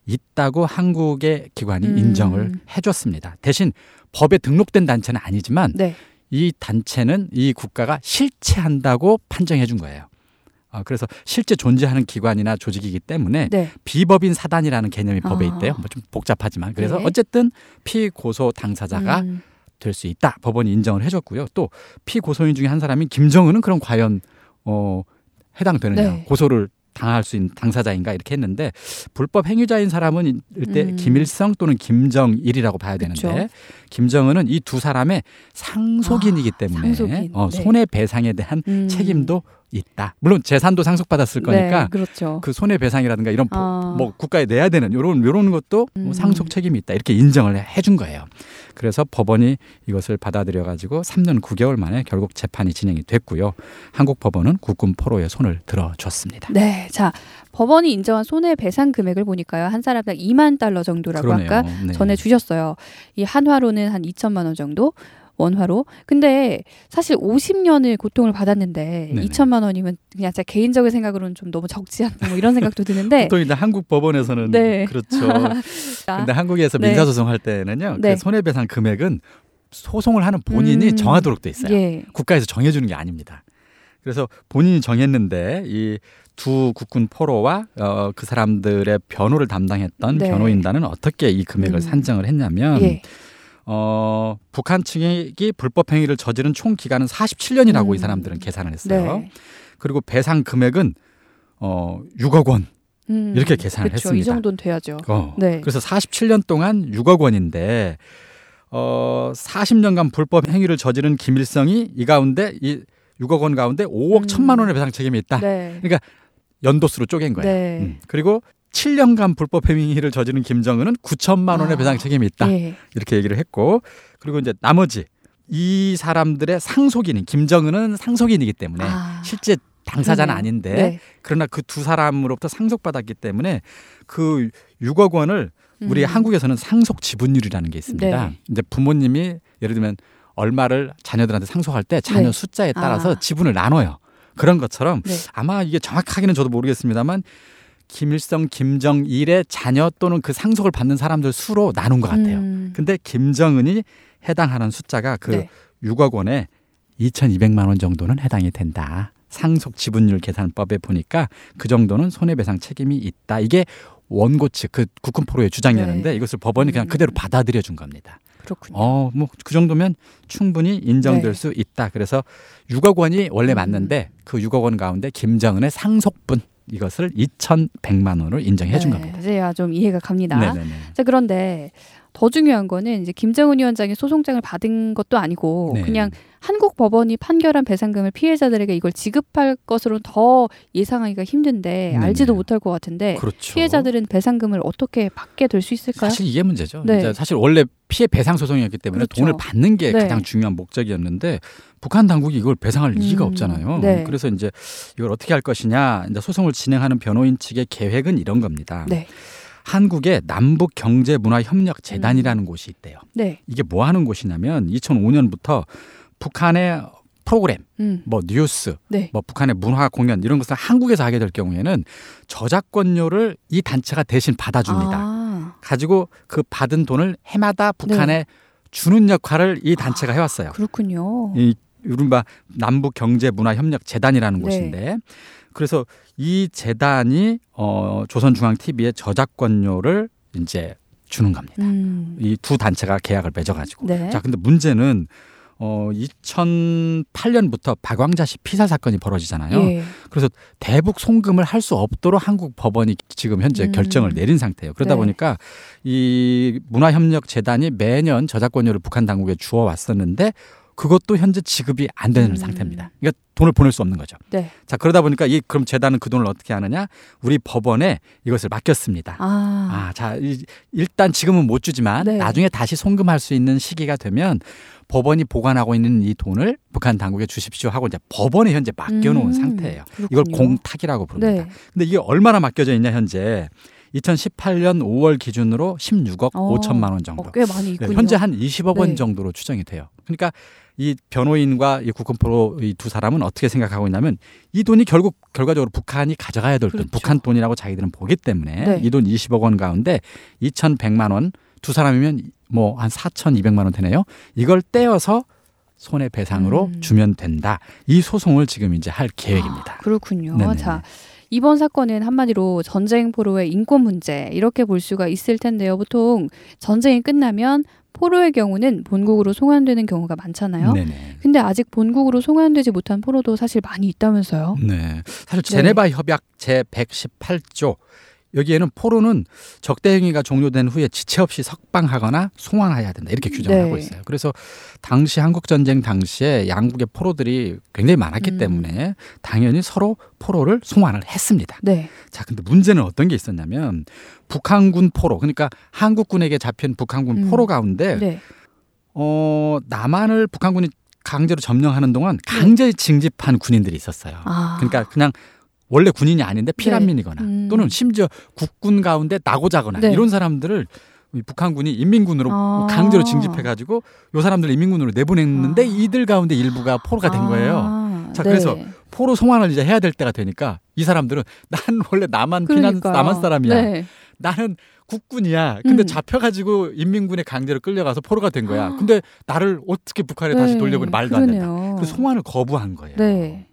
있다고 한국의 기관이 음. 인정을 해줬습니다. 대신 법에 등록된 단체는 아니지만 네. 이 단체는 이 국가가 실체한다고 판정해 준 거예요. 어, 그래서 실제 존재하는 기관이나 조직이기 때문에 네. 비법인 사단이라는 개념이 법에 아. 있대요. 뭐 좀 복잡하지만 그래서 네. 어쨌든 피고소 당사자가 음. 될 수 있다. 법원이 인정을 해줬고요. 또 피고소인 중에 한 사람인 김정은은 그럼 과연 어, 해당되느냐, 네. 고소를 당할 수 있는 당사자인가 이렇게 했는데 불법 행위자인 사람은 이때 음. 김일성 또는 김정일이라고 봐야 되는데 그쵸. 김정은은 이 두 사람의 상속인이기 아, 때문에 상속인. 어, 네. 손해배상에 대한 음. 책임도 있다. 물론 재산도 상속받았을 거니까 네, 그렇죠. 그 손해배상이라든가 이런 보- 아. 뭐 국가에 내야 되는 이런 이런 것도 뭐 음. 상속 책임이 있다 이렇게 인정을 해준 거예요. 그래서 법원이 이것을 받아들여 가지고 삼 년 구 개월 만에 결국 재판이 진행이 됐고요. 한국 법원은 국군 포로의 손을 들어줬습니다. 네, 자 법원이 인정한 손해배상 금액을 보니까요 한 사람당 이만 달러 정도라고 그러네요. 아까 네. 전해주셨어요. 이 한화로는 한 이천만 원 정도. 원화로. 근데 사실 오십 년을 고통을 받았는데 네네. 이천만 원이면 그냥 제 개인적인 생각으로는 좀 너무 적지 않나 뭐 이런 생각도 드는데. 보통 이제 한국 법원에서는 네. 그렇죠. 근데 한국에서 네. 민사소송할 때는요. 네. 그 손해배상 금액은 소송을 하는 본인이 음. 정하도록 돼 있어요. 예. 국가에서 정해주는 게 아닙니다. 그래서 본인이 정했는데 이 두 국군 포로와 어, 그 사람들의 변호를 담당했던 네. 변호인단은 어떻게 이 금액을 음. 산정을 했냐면 예. 어, 북한 측이 불법 행위를 저지른 총 기간은 사십칠 년이라고 음. 이 사람들은 계산을 했어요. 네. 그리고 배상 금액은 어, 육억 원 음. 이렇게 계산을 그렇죠. 했습니다. 이 정도는 돼야죠. 어, 네. 그래서 사십칠 년 동안 육억 원인데 어, 사십 년간 불법 행위를 저지른 김일성이 이 가운데 이 육억 원 가운데 오억 음. 천만 원의 배상 책임이 있다. 네. 그러니까 연도수로 쪼갠 거예요. 네. 음. 그리고 칠 년간 불법 행위를 저지른 김정은은 구천만 원의 아. 배상 책임이 있다. 예. 이렇게 얘기를 했고 그리고 이제 나머지 이 사람들의 상속인인 김정은은 상속인이기 때문에 아. 실제 당사자는 그러네요. 아닌데 네. 그러나 그 두 사람으로부터 상속받았기 때문에 그 육억 원을 우리 음. 한국에서는 상속 지분율이라는 게 있습니다. 네. 이제 부모님이 예를 들면 얼마를 자녀들한테 상속할 때 자녀 네. 숫자에 따라서 아. 지분을 나눠요. 그런 것처럼 네. 아마 이게 정확하게는 저도 모르겠습니다만 김일성, 김정일의 자녀 또는 그 상속을 받는 사람들 수로 나눈 것 같아요. 음. 근데 김정은이 해당하는 숫자가 그 네. 육억 원에 이천이백만 원 정도는 해당이 된다. 상속 지분율 계산법에 보니까 그 정도는 손해배상 책임이 있다. 이게 원고 측 그 국군 포로의 주장이었는데 네. 이것을 법원이 그냥 음. 그대로 받아들여 준 겁니다. 그렇군요. 어, 뭐 그 정도면 충분히 인정될 네. 수 있다. 그래서 육억 원이 원래 음. 맞는데 그 육억 원 가운데 김정은의 상속분 이것을 이천백만 원으로 인정해 준 네, 겁니다. 이제야 좀 이해가 갑니다. 네네네. 자, 그런데 더 중요한 거는 이제 김정은 위원장이 소송장을 받은 것도 아니고 네. 그냥 한국 법원이 판결한 배상금을 피해자들에게 이걸 지급할 것으로 더 예상하기가 힘든데 네네. 알지도 못할 것 같은데 그렇죠. 피해자들은 배상금을 어떻게 받게 될 수 있을까요? 사실 이게 문제죠. 네. 이제 사실 원래 피해 배상 소송이었기 때문에 그렇죠. 돈을 받는 게 네. 가장 중요한 목적이었는데 북한 당국이 이걸 배상할 리가 음, 없잖아요. 네. 그래서 이제 이걸 어떻게 할 것이냐. 이제 소송을 진행하는 변호인 측의 계획은 이런 겁니다. 네. 한국에 남북 경제 문화 협력 재단이라는 음. 곳이 있대요. 네. 이게 뭐 하는 곳이냐면 이천오 년부터 북한의 프로그램, 음. 뭐 뉴스, 네. 뭐 북한의 문화 공연 이런 것을 한국에서 하게 될 경우에는 저작권료를 이 단체가 대신 받아줍니다. 아, 가지고 그 받은 돈을 해마다 북한에 주는 역할을 이 단체가 해왔어요. 그렇군요. 이 이른바 남북 경제 문화 협력 재단이라는 네. 곳인데 그래서 이 재단이 어, 조선중앙티비의 저작권료를 이제 주는 겁니다. 음. 이 두 단체가 계약을 맺어가지고. 네. 자, 근데 문제는 어, 이천팔 년부터 박왕자 씨 피살 사건이 벌어지잖아요. 예. 그래서 대북 송금을 할 수 없도록 한국 법원이 지금 현재 음. 결정을 내린 상태예요. 그러다 네. 보니까 이 문화협력재단이 매년 저작권료를 북한 당국에 주어 왔었는데 그것도 현재 지급이 안 되는 음. 상태입니다. 그러니까 돈을 보낼 수 없는 거죠. 네. 자, 그러다 보니까 이 그럼 재단은 그 돈을 어떻게 하느냐? 우리 법원에 이것을 맡겼습니다. 아. 아, 자, 이, 일단 지금은 못 주지만 네. 나중에 다시 송금할 수 있는 시기가 되면 법원이 보관하고 있는 이 돈을 북한 당국에 주십시오 하고 이제 법원에 현재 맡겨놓은 음, 상태예요. 그렇군요. 이걸 공탁이라고 부릅니다. 네. 근데 이게 얼마나 맡겨져 있냐 현재 이천십팔 년 오월 기준으로 십육억 어, 오천만 원 정도. 어, 꽤 많이 네, 있군요. 현재 한 이십억 원 네. 정도로 추정이 돼요. 그러니까 이 변호인과 이 국군포로 이 두 사람은 어떻게 생각하고 있냐면 이 돈이 결국 결과적으로 북한이 가져가야 될 돈, 그렇죠. 북한 돈이라고 자기들은 보기 때문에 네. 이 돈 이십억 원 가운데 이천백만 원 두 사람이면 뭐 한 사천이백만 원 되네요. 이걸 떼어서 손해배상으로 음. 주면 된다. 이 소송을 지금 이제 할 계획입니다. 아, 그렇군요. 네네네. 자, 이번 사건은 한마디로 전쟁 포로의 인권 문제 이렇게 볼 수가 있을 텐데요. 보통 전쟁이 끝나면 포로의 경우는 본국으로 송환되는 경우가 많잖아요. 네네. 근데 아직 본국으로 송환되지 못한 포로도 사실 많이 있다면서요. 네. 사실 제네바 협약 제백십팔 조 여기에는 포로는 적대 행위가 종료된 후에 지체 없이 석방하거나 송환해야 된다. 이렇게 규정을 네. 하고 있어요. 그래서 당시 한국 전쟁 당시에 양국의 포로들이 굉장히 많았기 음. 때문에 당연히 서로 포로를 송환을 했습니다. 네. 자, 근데 문제는 어떤 게 있었냐면 북한군 포로, 그러니까 한국군에게 잡힌 북한군 음. 포로 가운데 네. 어, 남한을 북한군이 강제로 점령하는 동안 강제 징집한 군인들이 있었어요. 아. 그러니까 그냥 원래 군인이 아닌데 피난민이거나 네. 음. 또는 심지어 국군 가운데 나고자거나 네. 이런 사람들을 이 북한군이 인민군으로 아. 강제로 징집해가지고 요 사람들을 인민군으로 내보냈는데 아. 이들 가운데 일부가 포로가 된 거예요. 아, 자, 네. 그래서 포로 송환을 이제 해야 될 때가 되니까 이 사람들은 난 원래 남한 피난 그러니까요. 남한 사람이야. 네. 나는 국군이야. 근데 음. 잡혀가지고 인민군에 강제로 끌려가서 포로가 된 거야. 근데 나를 어떻게 북한에 네. 다시 돌려보내 말도 안 된다. 그러네요. 그 송환을 거부한 거예요. 네.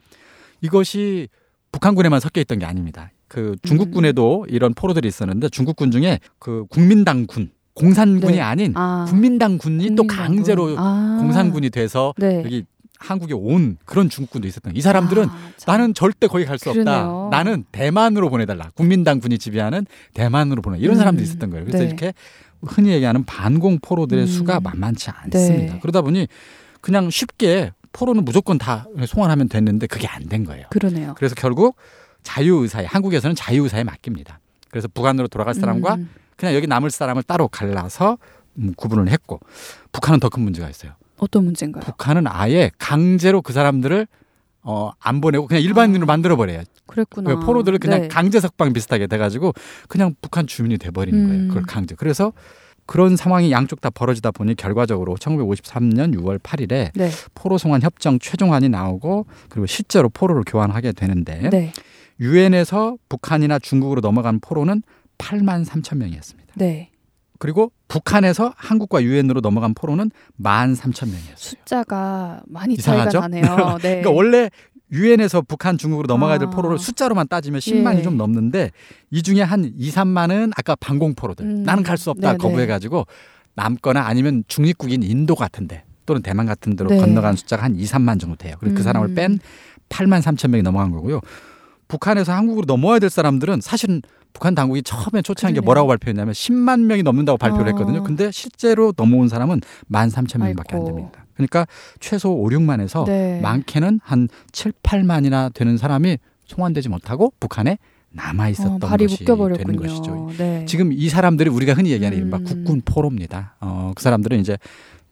이것이 북한군에만 섞여 있던 게 아닙니다. 그 중국군에도 이런 포로들이 있었는데 중국군 중에 그 국민당군, 공산군이 네. 아닌 아. 국민당군이 또 국민당군. 강제로 아. 공산군이 돼서 네. 여기 한국에 온 그런 중국군도 있었던 거예요. 이 사람들은 아, 참. 나는 절대 거기 갈 수 그러네요. 없다. 나는 대만으로 보내달라. 국민당군이 지배하는 대만으로 보내. 이런 음. 사람들이 있었던 거예요. 그래서 네. 이렇게 흔히 얘기하는 반공 포로들의 음. 수가 만만치 않습니다. 네. 그러다 보니 그냥 쉽게 포로는 무조건 다 송환하면 됐는데 그게 안 된 거예요. 그러네요. 그래서 결국 자유의사에, 한국에서는 자유의사에 맡깁니다. 그래서 북한으로 돌아갈 사람과 음. 그냥 여기 남을 사람을 따로 갈라서 음, 구분을 했고, 북한은 더 큰 문제가 있어요. 어떤 문제인가요? 북한은 아예 강제로 그 사람들을 어, 안 보내고 그냥 일반인으로 아. 만들어버려요. 그랬구나. 포로들을 그냥 네. 강제 석방 비슷하게 돼가지고 그냥 북한 주민이 돼버리는 음. 거예요. 그걸 강제. 그래서 그런 상황이 양쪽 다 벌어지다 보니 결과적으로 천구백오십삼 년 유월 팔일에 네. 포로 송환 협정 최종안이 나오고 그리고 실제로 포로를 교환하게 되는데 네. 유엔에서 북한이나 중국으로 넘어간 포로는 팔만 삼천 명이었습니다. 네. 그리고 북한에서 한국과 유엔으로 넘어간 포로는 만 삼천 명이었어요. 숫자가 많이 이상하죠? 차이가 나네요. 네. 그러니까 원래 유엔에서 북한, 중국으로 넘어가야 될 아. 포로를 숫자로만 따지면 십만이 예. 좀 넘는데 이 중에 한 이, 삼만은 아까 반공 포로들. 음. 나는 갈 수 없다 네네. 거부해가지고 남거나 아니면 중립국인 인도 같은데 또는 대만 같은 데로 네. 건너간 숫자가 한 이, 삼만 정도 돼요. 그리고 그 음. 사람을 뺀 팔만 삼천 명이 넘어간 거고요. 북한에서 한국으로 넘어야 될 사람들은 사실은 북한 당국이 처음에 초청한 게 그러네요. 뭐라고 발표했냐면 십만 명이 넘는다고 발표를 어. 했거든요. 근데 실제로 넘어온 사람은 만 삼천 명밖에 안 아이고. 됩니다. 그러니까 최소 오, 육만에서 네. 많게는 한 칠, 팔만이나 되는 사람이 송환되지 못하고 북한에 남아 있었던 어, 발이 것이 묶여버렸군요. 되는 것이죠. 네. 지금 이 사람들이 우리가 흔히 얘기하는 음. 이른바 국군 포로입니다. 어, 그 사람들은 이제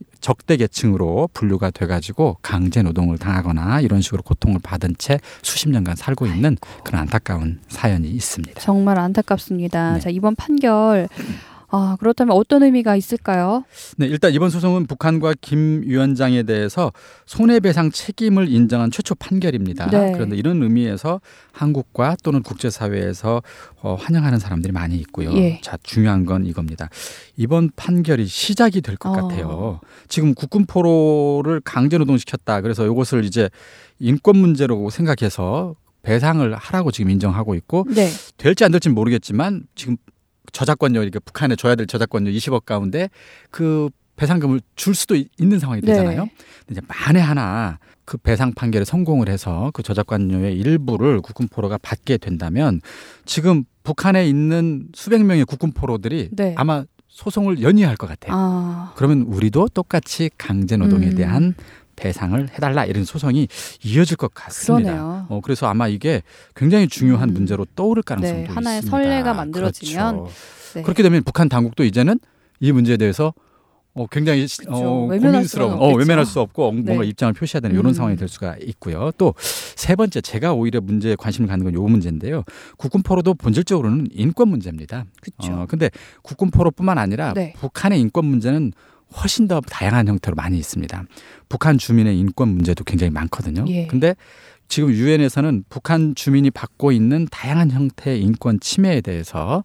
적대 계층으로 분류가 돼가지고 강제 노동을 당하거나 이런 식으로 고통을 받은 채 수십 년간 살고 있는 그런 안타까운 사연이 있습니다. 정말 안타깝습니다. 네. 자, 이번 판결 아, 그렇다면 어떤 의미가 있을까요? 네, 일단 이번 소송은 북한과 김 위원장에 대해서 손해배상 책임을 인정한 최초 판결입니다. 네. 그런데 이런 의미에서 한국과 또는 국제사회에서 어, 환영하는 사람들이 많이 있고요. 예. 자, 중요한 건 이겁니다. 이번 판결이 시작이 될 것 어. 같아요. 지금 국군 포로를 강제 노동시켰다. 그래서 이것을 이제 인권 문제로 생각해서 배상을 하라고 지금 인정하고 있고 네. 될지 안 될지는 모르겠지만 지금 저작권료 이렇게 북한에 줘야 될 저작권료 이십억 가운데 그 배상금을 줄 수도 있는 상황이 되잖아요. 네. 근데 이제 만에 하나 그 배상 판결에 성공을 해서 그 저작권료의 일부를 국군 포로가 받게 된다면 지금 북한에 있는 수백 명의 국군 포로들이 네. 아마 소송을 연이할 것 같아요. 아, 그러면 우리도 똑같이 강제 노동에 음. 대한 배상을 해달라 이런 소송이 이어질 것 같습니다. 그러네요. 어, 그래서 아마 이게 굉장히 중요한 음. 문제로 떠오를 가능성도 네, 있습니다. 하나의 선례가 만들어지면 그렇죠. 네. 그렇게 되면 북한 당국도 이제는 이 문제에 대해서 어, 굉장히 그렇죠. 어, 외면할 고민스러운, 수는 어, 없겠죠. 외면할 수 없고 뭔가 네. 입장을 표시해야 되는 이런 음. 상황이 될 수가 있고요. 또 세 번째 제가 오히려 문제에 관심을 갖는 건 요 문제인데요. 국군 포로도 본질적으로는 인권 문제입니다. 그렇죠. 어, 근데 국군 포로뿐만 아니라 네. 북한의 인권 문제는 훨씬 더 다양한 형태로 많이 있습니다. 북한 주민의 인권 문제도 굉장히 많거든요. 예. 근데 지금 유엔에서는 북한 주민이 받고 있는 다양한 형태의 인권 침해에 대해서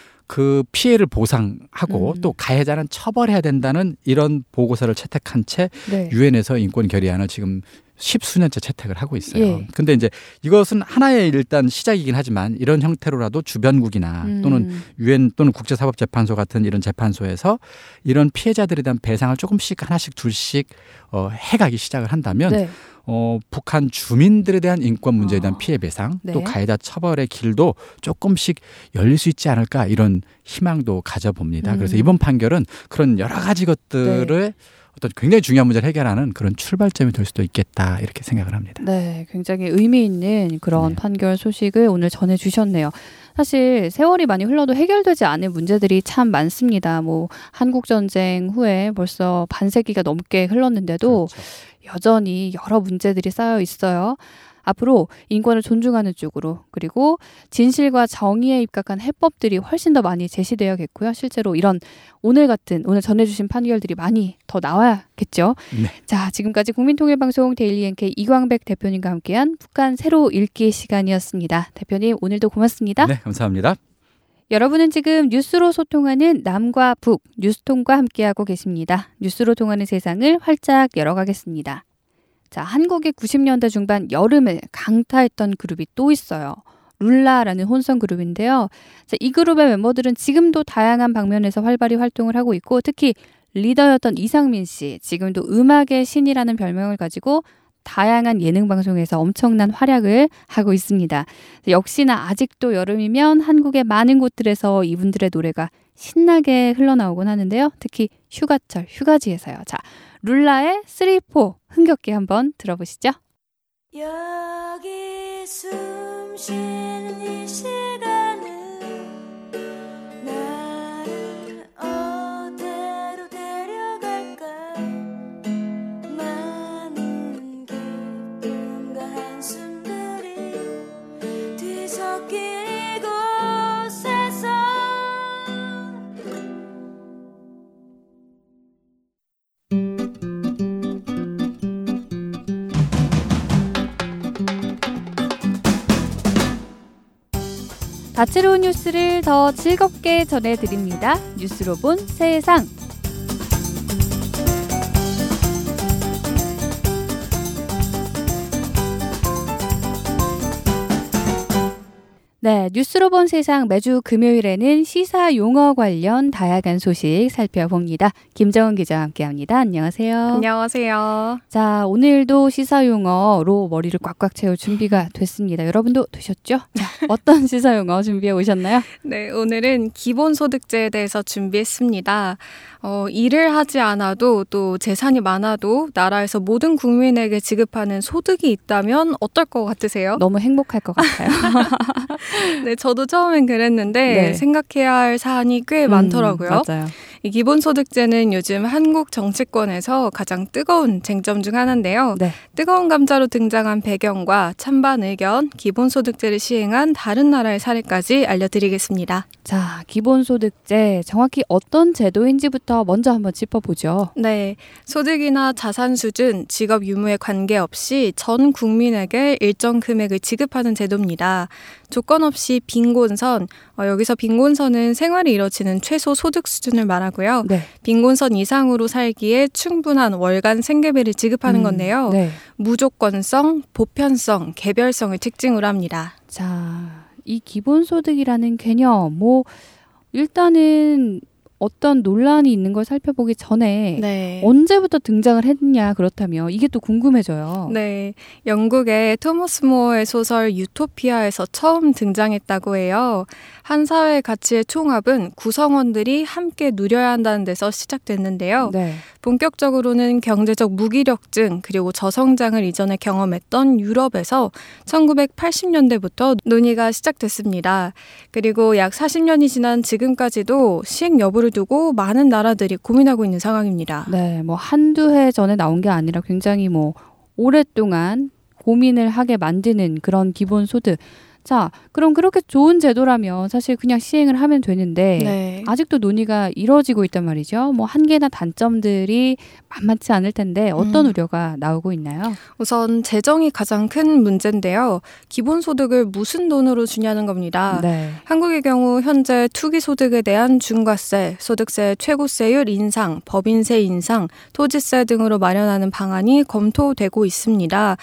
그 피해를 보상하고 음. 또 가해자는 처벌해야 된다는 이런 보고서를 채택한 채 네. 유엔에서 인권 결의안을 지금 십수년째 채택을 하고 있어요. 예. 근데 이제 이것은 하나의 일단 시작이긴 하지만 이런 형태로라도 주변국이나 음. 또는 유엔 또는 국제사법재판소 같은 이런 재판소에서 이런 피해자들에 대한 배상을 조금씩 하나씩 둘씩 어, 해가기 시작을 한다면 네. 어, 북한 주민들에 대한 인권 문제에 대한 어. 피해 배상 네. 또 가해자 처벌의 길도 조금씩 열릴 수 있지 않을까 이런 희망도 가져봅니다. 음. 그래서 이번 판결은 그런 여러 가지 것들을 네. 어떤 굉장히 중요한 문제를 해결하는 그런 출발점이 될 수도 있겠다 이렇게 생각을 합니다. 네, 굉장히 의미 있는 그런 네. 판결 소식을 오늘 전해주셨네요. 사실 세월이 많이 흘러도 해결되지 않은 문제들이 참 많습니다. 뭐 한국 전쟁 후에 벌써 반세기가 넘게 흘렀는데도 그렇죠. 여전히 여러 문제들이 쌓여 있어요. 앞으로 인권을 존중하는 쪽으로 그리고 진실과 정의에 입각한 해법들이 훨씬 더 많이 제시되어야겠고요. 실제로 이런 오늘 같은 오늘 전해주신 판결들이 많이 더 나와야겠죠. 네. 자, 지금까지 국민통일방송 데일리 엔케이 이광백 대표님과 함께한 북한 새로 읽기 시간이었습니다. 대표님 오늘도 고맙습니다. 네, 감사합니다. 여러분은 지금 뉴스로 소통하는 남과 북 뉴스통과 함께하고 계십니다. 뉴스로 통하는 세상을 활짝 열어가겠습니다. 자, 한국의 구십년대 중반 여름을 강타했던 그룹이 또 있어요. 룰라라는 혼성 그룹인데요. 자, 이 그룹의 멤버들은 지금도 다양한 방면에서 활발히 활동을 하고 있고 특히 리더였던 이상민 씨, 지금도 음악의 신이라는 별명을 가지고 다양한 예능 방송에서 엄청난 활약을 하고 있습니다. 역시나 아직도 여름이면 한국의 많은 곳들에서 이분들의 노래가 신나게 흘러나오곤 하는데요. 특히 휴가철, 휴가지에서요. 자, 룰라의 쓰리 포 흥겹게 한번 들어보시죠. 여기 숨 쉬는 이 시간은 나를 어디로 데려갈까 많은 기쁨과 한숨들이 뒤섞인 이곳에서 다채로운 뉴스를 더 즐겁게 전해드립니다. 뉴스로 본 세상. 네, 뉴스로 본 세상 매주 금요일에는 시사 용어 관련 다양한 소식 살펴봅니다. 김정은 기자와 함께합니다. 안녕하세요. 안녕하세요. 자, 오늘도 시사 용어로 머리를 꽉꽉 채울 준비가 됐습니다. 여러분도 되셨죠? 자, 어떤 시사 용어 준비해 오셨나요? 네, 오늘은 기본소득제에 대해서 준비했습니다. 어, 일을 하지 않아도 또 재산이 많아도 나라에서 모든 국민에게 지급하는 소득이 있다면 어떨 것 같으세요? 너무 행복할 것 같아요. 네, 저도 처음엔 그랬는데 네. 생각해야 할 사안이 꽤 음, 많더라고요. 맞아요. 이 기본소득제는 요즘 한국 정치권에서 가장 뜨거운 쟁점 중 하나인데요. 네. 뜨거운 감자로 등장한 배경과 찬반 의견, 기본소득제를 시행한 다른 나라의 사례까지 알려드리겠습니다. 자, 기본소득제 정확히 어떤 제도인지부터 먼저 한번 짚어보죠. 네, 소득이나 자산 수준, 직업 유무에 관계없이 전 국민에게 일정 금액을 지급하는 제도입니다. 조건 없이 빈곤선, 어, 여기서 빈곤선은 생활이 이뤄지는 최소 소득 수준을 말하고요. 네. 빈곤선 이상으로 살기에 충분한 월간 생계비를 지급하는 음, 건데요. 네. 무조건성, 보편성, 개별성을 특징으로 합니다. 자, 이 기본소득이라는 개념, 뭐 일단은 어떤 논란이 있는 걸 살펴보기 전에 네. 언제부터 등장을 했냐 그렇다면 이게 또 궁금해져요. 네, 영국의 토머스 모어의 소설 유토피아에서 처음 등장했다고 해요. 한 사회의 가치의 총합은 구성원들이 함께 누려야 한다는 데서 시작됐는데요. 네. 본격적으로는 경제적 무기력증 그리고 저성장을 이전에 경험했던 유럽에서 천구백팔십 년대부터 논의가 시작됐습니다. 그리고 약 사십 년이 지난 지금까지도 시행 여부를 두고 많은 나라들이 고민하고 있는 상황입니다. 네, 뭐 한두 해 전에 나온 게 아니라 굉장히 뭐 오랫동안 고민을 하게 만드는 그런 기본소득. 자, 그럼 그렇게 좋은 제도라면 사실 그냥 시행을 하면 되는데 네. 아직도 논의가 이뤄지고 있단 말이죠. 뭐 한계나 단점들이 만만치 않을 텐데 어떤 음. 우려가 나오고 있나요? 우선 재정이 가장 큰 문제인데요. 기본소득을 무슨 돈으로 주냐는 겁니다. 네. 한국의 경우 현재 투기소득에 대한 중과세, 소득세 최고세율 인상, 법인세 인상, 토지세 등으로 마련하는 방안이 검토되고 있습니다.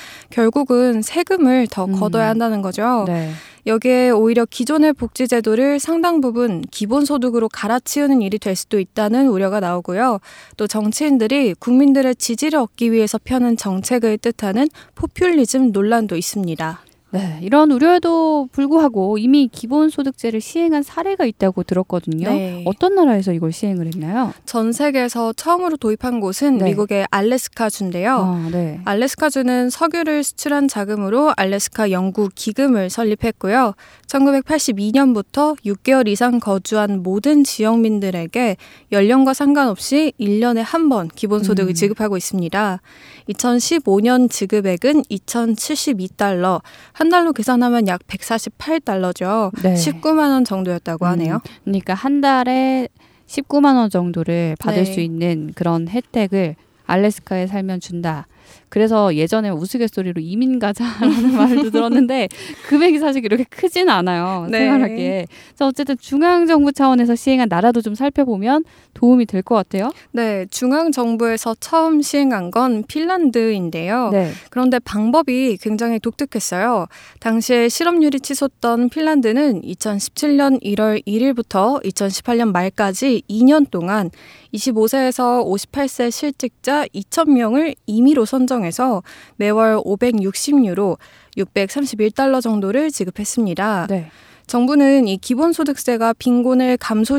결국은 세금을 더 음. 걷어야 한다는 거죠. 네. 여기에 오히려 기존의 복지제도를 상당 부분 기본소득으로 갈아치우는 일이 될 수도 있다는 우려가 나오고요. 또 정치인들이 국민들의 지지를 얻기 위해서 펴는 정책을 뜻하는 포퓰리즘 논란도 있습니다. 네, 이런 우려에도 불구하고 이미 기본소득제를 시행한 사례가 있다고 들었거든요. 네. 어떤 나라에서 이걸 시행을 했나요? 전 세계에서 처음으로 도입한 곳은 네. 미국의 알래스카주인데요. 아, 네. 알래스카주는 석유를 수출한 자금으로 알래스카 연구 기금을 설립했고요. 천구백팔십이 년부터 육 개월 이상 거주한 모든 지역민들에게 연령과 상관없이 일 년에 한 번 기본소득을 음. 지급하고 있습니다. 이천십오 년 지급액은 이천칠십이 달러, 한 달로 계산하면 약 백사십팔 달러죠. 네. 십구만 원 정도였다고 하네요. 음, 그러니까 한 달에 십구만 원 정도를 받을 네. 수 있는 그런 혜택을 알래스카에 살면 준다. 그래서 예전에 우스갯소리로 이민 가자라는 말도 들었는데 금액이 사실 그렇게 크진 않아요. 네. 생활하기에. 그래서 어쨌든 중앙정부 차원에서 시행한 나라도 좀 살펴보면 도움이 될 것 같아요. 네, 중앙정부에서 처음 시행한 건 핀란드인데요. 네. 그런데 방법이 굉장히 독특했어요. 당시에 실업률이 치솟던 핀란드는 이천십칠 년 일월 일일부터 이천십팔 년 말까지 이 년 동안 이십오 세에서 오십팔 세 실직자 이천 명을 임의로 선정해서 매월 오백육십 유로, 육백삼십일 달러 정도를 지급했습니다. 네. 정부는 이 기본소득세가 빈곤을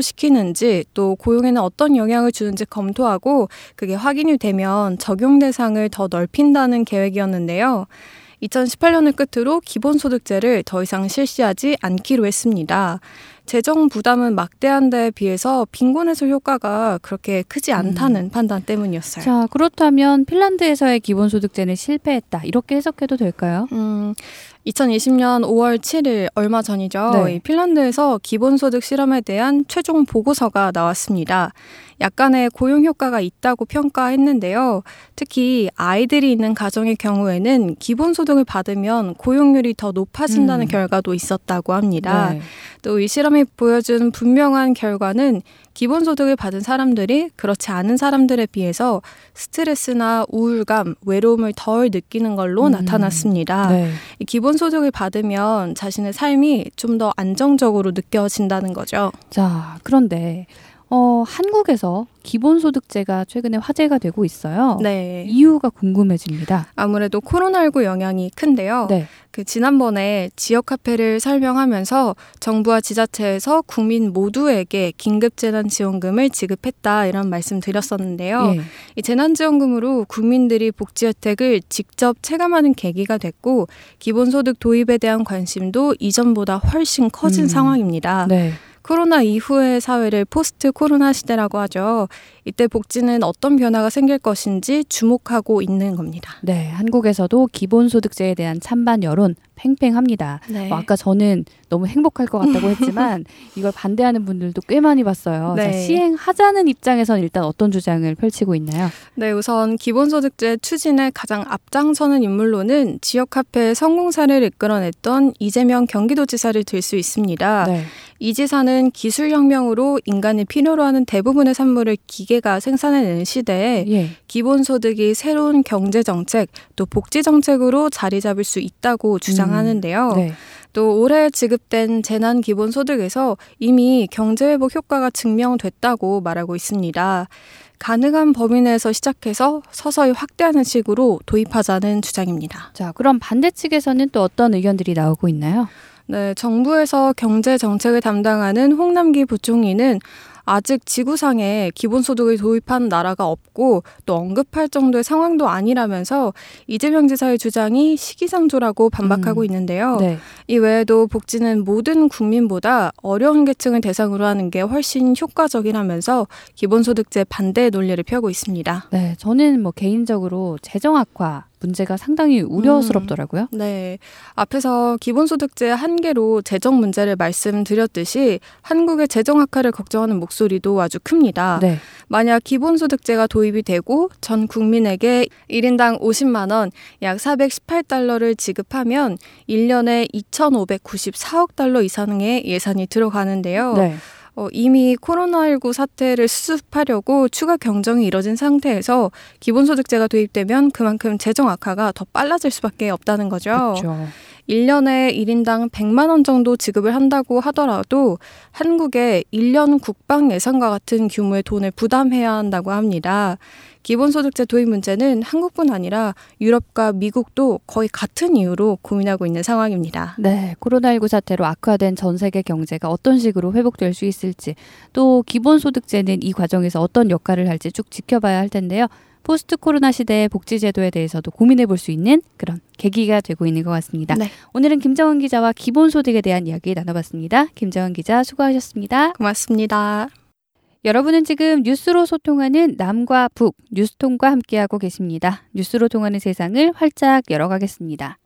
감소시키는지 또 고용에는 어떤 영향을 주는지 검토하고 그게 확인이 되면 적용 대상을 더 넓힌다는 계획이었는데요. 이천십팔 년을 끝으로 기본소득제를 더 이상 실시하지 않기로 했습니다. 재정 부담은 막대한 데에 비해서 빈곤 해소 효과가 그렇게 크지 않다는 음. 판단 때문이었어요. 자, 그렇다면 핀란드에서의 기본소득제는 실패했다. 이렇게 해석해도 될까요? 음, 이천이십 년 오월 칠일 얼마 전이죠. 네. 이 핀란드에서 기본소득 실험에 대한 최종 보고서가 나왔습니다. 약간의 고용 효과가 있다고 평가했는데요. 특히 아이들이 있는 가정의 경우에는 기본소득을 받으면 고용률이 더 높아진다는 음. 결과도 있었다고 합니다. 네. 또 이 실험이 보여준 분명한 결과는 기본소득을 받은 사람들이 그렇지 않은 사람들에 비해서 스트레스나 우울감, 외로움을 덜 느끼는 걸로 음. 나타났습니다. 네. 이 기본소득을 받으면 자신의 삶이 좀 더 안정적으로 느껴진다는 거죠. 자, 그런데 어, 한국에서 기본소득제가 최근에 화제가 되고 있어요. 네. 이유가 궁금해집니다. 아무래도 코로나십구 영향이 큰데요. 네. 그 지난번에 지역 화폐를 설명하면서 정부와 지자체에서 국민 모두에게 긴급재난지원금을 지급했다 이런 말씀 드렸었는데요. 예. 이 재난지원금으로 국민들이 복지 혜택을 직접 체감하는 계기가 됐고 기본소득 도입에 대한 관심도 이전보다 훨씬 커진 음. 상황입니다. 네. 코로나 이후의 사회를 포스트 코로나 시대라고 하죠. 이때 복지는 어떤 변화가 생길 것인지 주목하고 있는 겁니다. 네, 한국에서도 기본소득제에 대한 찬반 여론 팽팽합니다. 네. 뭐 아까 저는 너무 행복할 것 같다고 했지만 이걸 반대하는 분들도 꽤 많이 봤어요. 네. 자, 시행하자는 입장에서는 일단 어떤 주장을 펼치고 있나요? 네, 우선 기본소득제 추진에 가장 앞장서는 인물로는 지역화폐 성공 사례를 이끌어냈던 이재명 경기도지사를 들 수 있습니다. 네. 이 지사는 기술혁명으로 인간이 필요로 하는 대부분의 산물을 기계가 생산해내는 시대에 예. 기본소득이 새로운 경제정책 또 복지정책으로 자리 잡을 수 있다고 주장하는데요. 네. 또 올해 지급된 재난기본소득에서 이미 경제회복 효과가 증명됐다고 말하고 있습니다. 가능한 범위 내에서 시작해서 서서히 확대하는 식으로 도입하자는 주장입니다. 자, 그럼 반대 측에서는 또 어떤 의견들이 나오고 있나요? 네, 정부에서 경제 정책을 담당하는 홍남기 부총리는 아직 지구상에 기본소득을 도입한 나라가 없고 또 언급할 정도의 상황도 아니라면서 이재명 지사의 주장이 시기상조라고 반박하고 음. 있는데요. 네. 이 외에도 복지는 모든 국민보다 어려운 계층을 대상으로 하는 게 훨씬 효과적이라면서 기본소득제 반대 논리를 펴고 있습니다. 네, 저는 뭐 개인적으로 재정 악화 문제가 상당히 우려스럽더라고요. 음, 네. 앞에서 기본소득제 한계로 재정 문제를 말씀드렸듯이 한국의 재정 악화를 걱정하는 목소리도 아주 큽니다. 네. 만약 기본소득제가 도입이 되고 전 국민에게 일 인당 오십만 원, 약 사백십팔 달러를 지급하면 일 년에 이천오백구십사억 달러 이상의 예산이 들어가는데요. 네. 어, 이미 코로나십구 사태를 수습하려고 추가 경정이 이뤄진 상태에서 기본소득제가 도입되면 그만큼 재정 악화가 더 빨라질 수밖에 없다는 거죠. 그렇죠. 일 년에 일 인당 백만 원 정도 지급을 한다고 하더라도 한국의 일 년 국방 예산과 같은 규모의 돈을 부담해야 한다고 합니다. 기본소득제 도입 문제는 한국뿐 아니라 유럽과 미국도 거의 같은 이유로 고민하고 있는 상황입니다. 네, 코로나십구 사태로 악화된 전 세계 경제가 어떤 식으로 회복될 수 있을지, 또 기본소득제는 이 과정에서 어떤 역할을 할지 쭉 지켜봐야 할 텐데요. 포스트 코로나 시대의 복지제도에 대해서도 고민해 볼 수 있는 그런 계기가 되고 있는 것 같습니다. 네. 오늘은 김정은 기자와 기본소득에 대한 이야기 나눠봤습니다. 김정은 기자 수고하셨습니다. 고맙습니다. 여러분은 지금 뉴스로 소통하는 남과 북, 뉴스통과 함께하고 계십니다. 뉴스로 통하는 세상을 활짝 열어가겠습니다.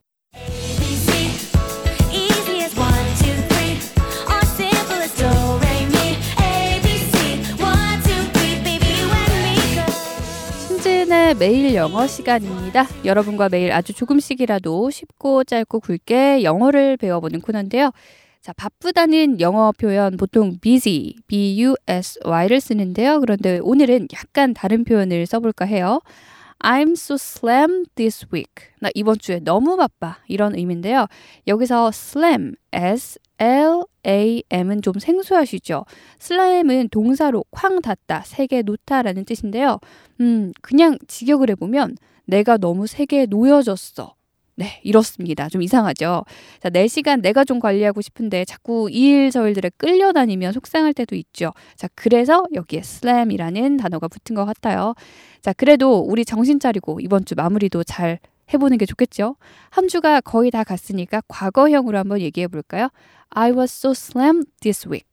신지은의 매일 영어 시간입니다. 여러분과 매일 아주 조금씩이라도 쉽고 짧고 굵게 영어를 배워보는 코너인데요. 자, 바쁘다는 영어 표현 보통 busy, B-U-S-Y를 쓰는데요. 그런데 오늘은 약간 다른 표현을 써볼까 해요. I'm so slammed this week. 나 이번 주에 너무 바빠. 이런 의미인데요. 여기서 slam, S-L-A-M은 좀 생소하시죠? slam은 동사로 쾅 닿다, 세게 놓다라는 뜻인데요. 음, 그냥 직역을 해보면 내가 너무 세게 놓여졌어. 네, 이렇습니다. 좀 이상하죠? 자, 내 시간 내가 좀 관리하고 싶은데 자꾸 이 일 저 일들에 끌려다니면 속상할 때도 있죠. 자, 그래서 여기에 slam이라는 단어가 붙은 것 같아요. 자, 그래도 우리 정신 차리고 이번 주 마무리도 잘 해보는 게 좋겠죠? 한 주가 거의 다 갔으니까 과거형으로 한번 얘기해 볼까요? I was so slammed this week.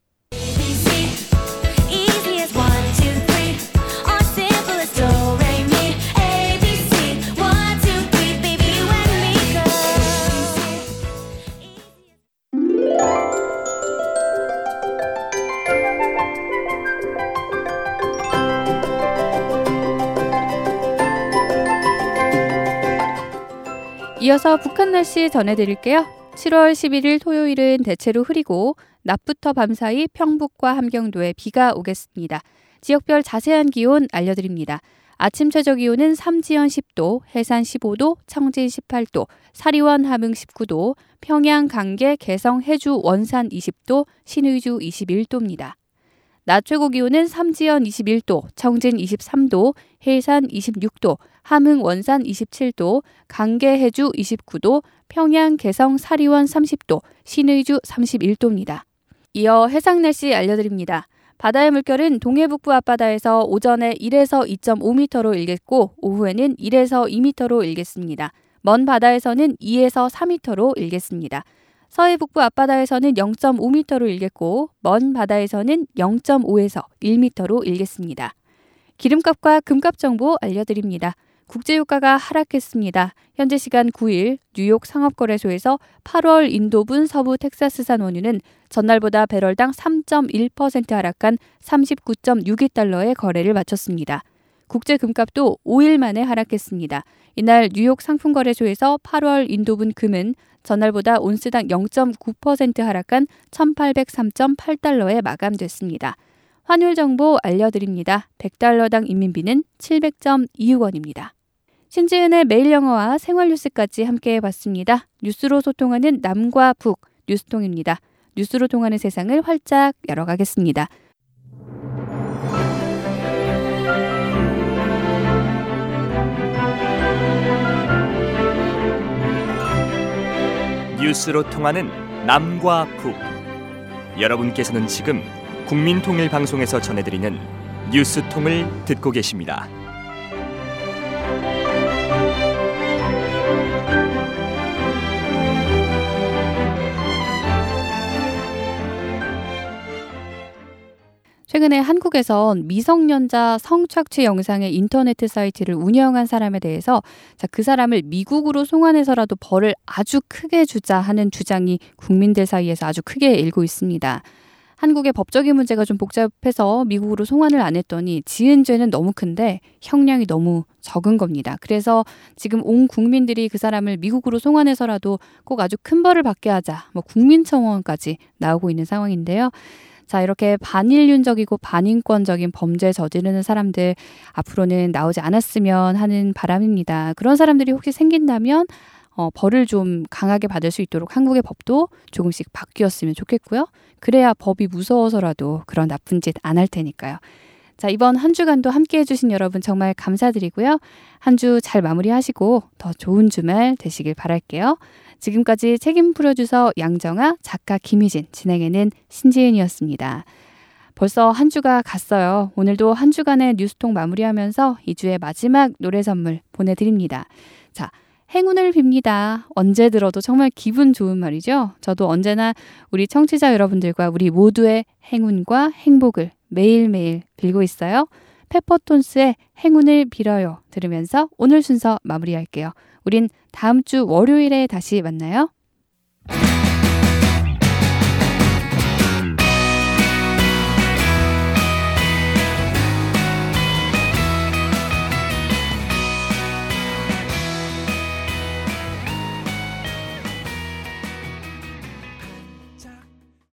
이어서 북한 날씨 전해드릴게요. 칠월 십일일 토요일은 대체로 흐리고 낮부터 밤사이 평북과 함경도에 비가 오겠습니다. 지역별 자세한 기온 알려드립니다. 아침 최저 기온은 삼지연 십 도, 해산 십오 도, 청진 십팔 도, 사리원 함흥 십구 도, 평양 강계 개성 해주 원산 이십 도, 신의주 이십일 도입니다. 낮 최고 기온은 삼지연 이십일 도, 청진 이십삼 도, 해산 이십육 도, 함흥 원산 이십칠 도, 강계 해주 이십구 도, 평양 개성 사리원 삼십 도, 신의주 삼십일 도입니다. 이어 해상 날씨 알려드립니다. 바다의 물결은 동해북부 앞바다에서 오전에 일에서 이 점 오 미터로 일겠고 오후에는 일에서 이 미터로 일겠습니다. 먼 바다에서는 이에서 사 미터로 일겠습니다. 서해 북부 앞바다에서는 영 점 오 미터로 일겠고 먼 바다에서는 영 점 오에서 일 미터로 일겠습니다. 기름값과 금값 정보 알려드립니다. 국제유가가 하락했습니다. 현재 시간 구일 뉴욕 상업거래소에서 팔월 인도분 서부 텍사스산 원유는 전날보다 배럴당 삼 점 일 퍼센트 하락한 삼십구 점 육이 달러에 거래를 마쳤습니다. 국제금값도 오일 만에 하락했습니다. 이날 뉴욕 상품거래소에서 팔월 인도분 금은 전날보다 온스당 영 점 구 퍼센트 하락한 천팔백삼 점 팔 달러에 마감됐습니다. 환율 정보 알려드립니다. 백 달러당 인민비는 칠백 점 이육 원입니다. 신지은의 매일 영어와 생활 뉴스까지 함께 해봤습니다. 뉴스로 소통하는 남과 북, 뉴스통입니다. 뉴스로 통하는 세상을 활짝 열어가겠습니다. 뉴스로 통하는 남과 북. 여러분께서는 지금 국민통일방송에서 전해드리는 뉴스통을 듣고 계십니다. 최근에 한국에선 미성년자 성착취 영상의 인터넷 사이트를 운영한 사람에 대해서 자, 그 사람을 미국으로 송환해서라도 벌을 아주 크게 주자 하는 주장이 국민들 사이에서 아주 크게 일고 있습니다. 한국의 법적인 문제가 좀 복잡해서 미국으로 송환을 안 했더니 지은 죄는 너무 큰데 형량이 너무 적은 겁니다. 그래서 지금 온 국민들이 그 사람을 미국으로 송환해서라도 꼭 아주 큰 벌을 받게 하자, 뭐 국민청원까지 나오고 있는 상황인데요. 자, 이렇게 반인륜적이고 반인권적인 범죄 저지르는 사람들 앞으로는 나오지 않았으면 하는 바람입니다. 그런 사람들이 혹시 생긴다면 어, 벌을 좀 강하게 받을 수 있도록 한국의 법도 조금씩 바뀌었으면 좋겠고요. 그래야 법이 무서워서라도 그런 나쁜 짓 안 할 테니까요. 자, 이번 한 주간도 함께 해주신 여러분 정말 감사드리고요. 한 주 잘 마무리하시고 더 좋은 주말 되시길 바랄게요. 지금까지 책임 프로듀서 양정아, 작가 김희진, 진행에는 신지은이었습니다. 벌써 한 주가 갔어요. 오늘도 한 주간의 뉴스통 마무리하면서 이 주의 마지막 노래 선물 보내드립니다. 자, 행운을 빕니다. 언제 들어도 정말 기분 좋은 말이죠. 저도 언제나 우리 청취자 여러분들과 우리 모두의 행운과 행복을 매일매일 빌고 있어요. 페퍼톤스의 행운을 빌어요 들으면서 오늘 순서 마무리할게요. 우린 다음 주 월요일에 다시 만나요.